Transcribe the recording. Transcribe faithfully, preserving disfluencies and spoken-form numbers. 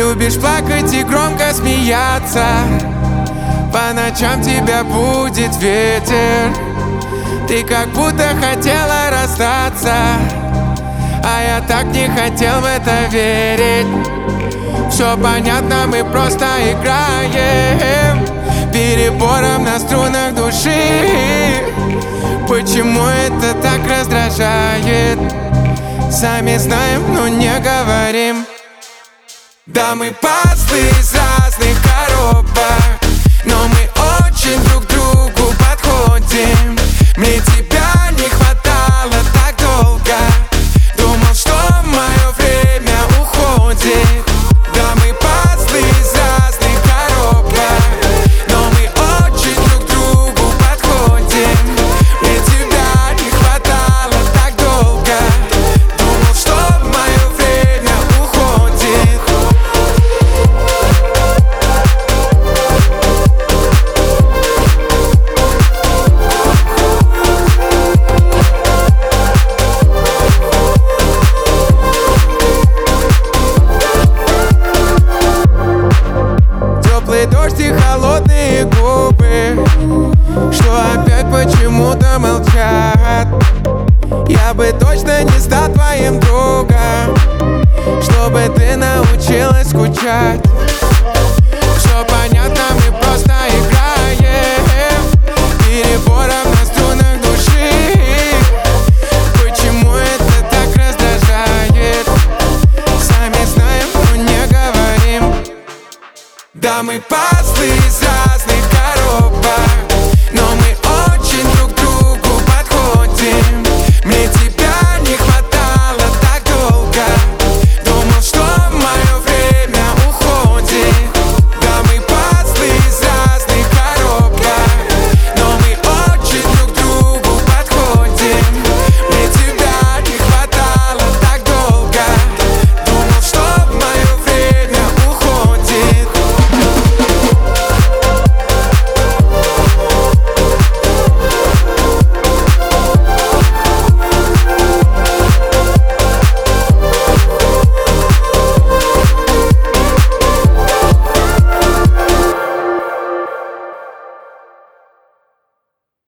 Любишь плакать и громко смеяться. По ночам тебя будет ветер. Ты как будто хотела расстаться, а я так не хотел в это верить. Все понятно, мы просто играем перебором на струнах души. Почему это так раздражает? Сами знаем, но не говорим. Да, мы пазлы из разных коробок, но мы очень друг другу подходим. Мне тебя не хватало так долго. Думал, что мое время уходит. Да, мы пазлы из разных коробок, но мы очень друг другу подходим. Мне тебя не хватало так долго. Думал, что мое время уходит. Теплый дождь и холодные губы, что опять почему-то молчат. Я бы точно не стал твоим другом, чтобы ты научилась скучать. Все понятно, мы просто играем перебором на струнах души. Почему это так раздражает? Сами знаем, но не говорим. Да, мы пазлы из